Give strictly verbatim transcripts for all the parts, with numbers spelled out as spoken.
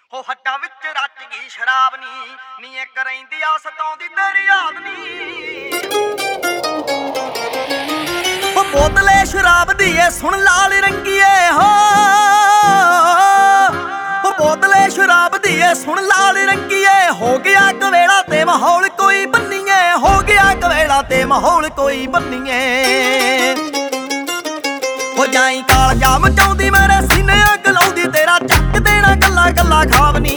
ਹੋ ਹੱਟਾਂ ਵਿੱਚ ਰਚ ਗਈ ਸ਼ਰਾਬ ਨੀ ਨੀ ਇੱਕ ਰਹਿੰਦੀ ਆ ਸਤਾਉਂਦੀ ਤੇਰੀ ਯਾਦ ਨੀ। ਹੋ ਬੋਤਲੇ ਸ਼ਰਾਬ ਦੀ ਏ ਸੁਣ ਲਾਲ ਰੰਗੀਏ ਹੋ ਹੋ ਬੋਤਲੇ ਸ਼ਰਾਬ ਦੀ ਏ ਸੁਣ ਲਾਲ ਰੰਗੀਏ ਹੋ ਗਿਆ ਕਵੇਲਾ ਤੇ ਮਾਹੌਲ ਕੋਈ ਬੰਨੀਏ ਹੋ ਗਿਆ ਕਵੇਲਾ ਤੇ ਮਾਹੌਲ ਕੋਈ ਬੰਨੀਏ। ਹੋ ਜਾਈ ਕਾਲਜਾ ਮਚਾਉਂਦੀ ਮੇਰੇ ਸੀਨੇ ਅੱਗ ਲਾਉਂਦੀ ਤੇਰਾ ਚੱਕ ਦੇਣਾ ਗੱਲਾਂ ਗੱਲਾਂ ਖਾਵਨੀ।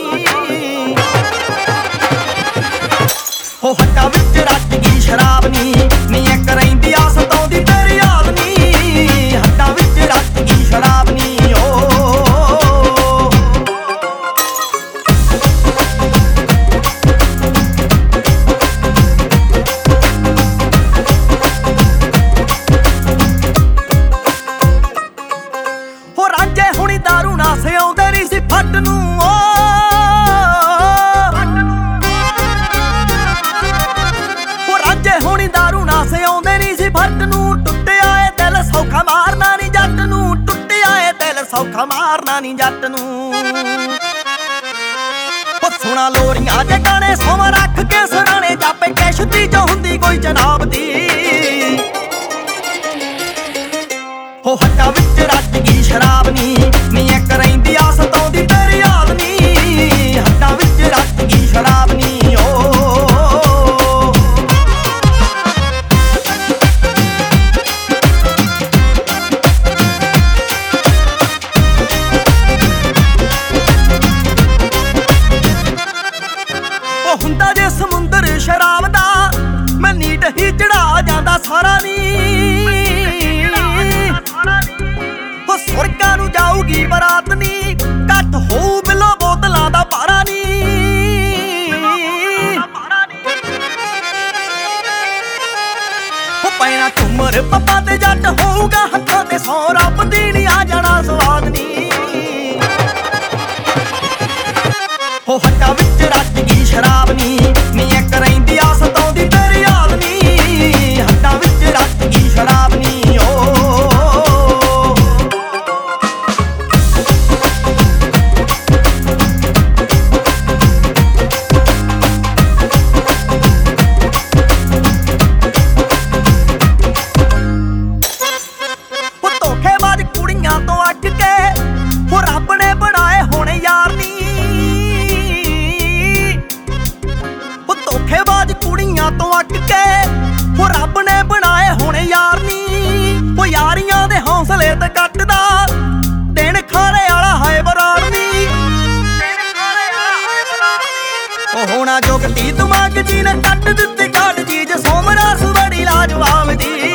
ਹੋ ਹੱਟਾਂ ਵਿੱਚ ਰਚ ਗਈ ਸ਼ਰਾਬ ਨੀ ਨੀ ਇੱਕ ਰਹਿੰਦੀ ਆ ਸਤਾਉਂਦੀ ਤੇਰੀ ਯਾਦ ਨੀ। ਹੱਟਾਂ ਵਿੱਚ ਰਚ ਗਈ ਸ਼ਰਾਬ ਨੀ ਦਾਰੂ ਨਾ ਸਿਆਉਂਦੇ ਨੀ ਸੀ ਫੱਟ ਨੂੰ ਹੋ ਰਾਂਝੇ ਹੋਣੀ ਦਾਰੂ ਨਾ ਸਿਆਉਂਦੇ ਨੀ ਸੀ ਫੱਟ ਨੂੰ। ਟੁੱਟਿਆ ਏ ਦਿਲ ਸੌਖਾ ਮਾਰਨਾ ਨੀ ਜੱਟ ਨੂੰ ਟੁੱਟਿਆ ਏ ਦਿਲ ਸੌਖਾ ਮਾਰਨਾ ਨੀ ਜੱਟ ਨੂੰ। ਹੋ ਸੁਣਾ ਲੋਰੀਆਂ ਜੇ ਗਾਣੇ ਸੋਵਾਂ ਰੱਖ ਕੇ ਸਰਾਣੇ ਜਾਪੇ ਕਿਸ਼ਤੀ ਚ ਹੁੰਦੀ ਕੋਈ ਜਨਾਬ ਦੀ। ਹੋ ਹੱਟਾਂ ਵਿੱਚ ਰਚ ਗਈ ਸ਼ਰਾਬ ਨੀ ਨੀ ਇੱਕ ਰਹਿੰਦੀ ਆ ਸਤਾਉਂਦੀ ਤੇਰੀ ਯਾਦ ਨੀ। ਹੱਟਾਂ ਵਿੱਚ ਰਚ ਗਈ ਸ਼ਰਾਬ ਨੀ ਉਹ ਹੁੰਦਾ ਜੇ ਸਮੁੰਦਰ ਸ਼ਰਾਬ ਦਾ ਮੈਂ ਨੀਟ ਹੀ ਚੜਾ ਜਾਂਦਾ ਸਾਰਾ ਨੀ। ਸੁਰਗਾਂ ਨੂੰ ਜਾਊਗੀ ਬਰਾਤ ਨੀ ਘੱਟ ਹੋਊ ਬਿੱਲੋ ਬੋਤਲਾਂ ਦਾ ਭਾਰਾ ਨੀ। ਉਹ ਪੈਣਾ ਝੂਮਰ ਪੱਪਾ ਤੇ ਜੱਟ ਹੋਊਗਾ ਹੱਥਾਂ ਤੇ ਸੌ ਰੱਬ ਦੀ ਨੀ ਆ ਜਾਣਾ ਸਵਾਦ ਨੀ। ਹੋ ਹੱਟਾਂ ਵਿੱਚ ਰਚ ਗਈ ਸ਼ਰਾਬ ਨੀ ਨੀ ਇੱਕ ਰਹਿੰਦੀ ਆ ਸਤਾਉਂਦੀ ਤੇਰੀ ਯਾਦ ਨੀ। ਹੱਟਾਂ ਵਿੱਚ ਰਚ ਗਈ ਸ਼ਰਾਬ ਨੀ ਤੋਂ ਅੱਡ ਕੇ ਹੋ ਰੱਬ ਨੇ ਬਣਾਏ ਹੁਣ ਯਾਰ ਨੀ। ਉਹ ਧੋਖੇਬਾਜ਼ ਕੁੜੀਆਂ ਤੋਂ ਅੱਡ ਕੇ ਹੋ ਰੱਬ ਨੇ ਬਣਾਏ ਹੁਣ ਯਾਰ ਨੀ। ਉਹ ਯਾਰੀਆਂ ਦੇ ਹੌਸਲੇ ਤੇ ਕੱਟਦਾ ਦਿਨ ਖਾਰੇ ਵਾਲਾ ਹੈ ਬਰਾੜ ਨੀ। ਉਹ ਹੋਣਾ ਜੁਗਤੀ ਦਿਮਾਗ ਜੀ ਨੇ ਕੱਟ ਦਿੱਤੀ ਕਾਟ ਚੀਜ਼ ਸੋਮਰਾਸ ਬੜੀ ਲਾਜਵਾਬ ਦੀ।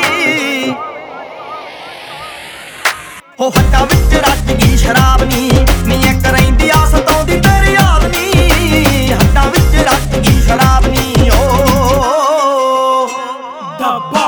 ਹੋ ਹੱਟਾਂ ਵਿੱਚ ਰਚ ਗਈ ਸ਼ਰਾਬ ਨੀ ਨੀ ਇੱਕ ਰਹਿੰਦੀ ਆ ਸਤਾਉਂਦੀ ਤੇਰੀ ਯਾਦ ਨੀ। ਹੱਟਾਂ ਵਿੱਚ ਰਚ ਗਈ ਸ਼ਰਾਬ ਨੀ ਓ।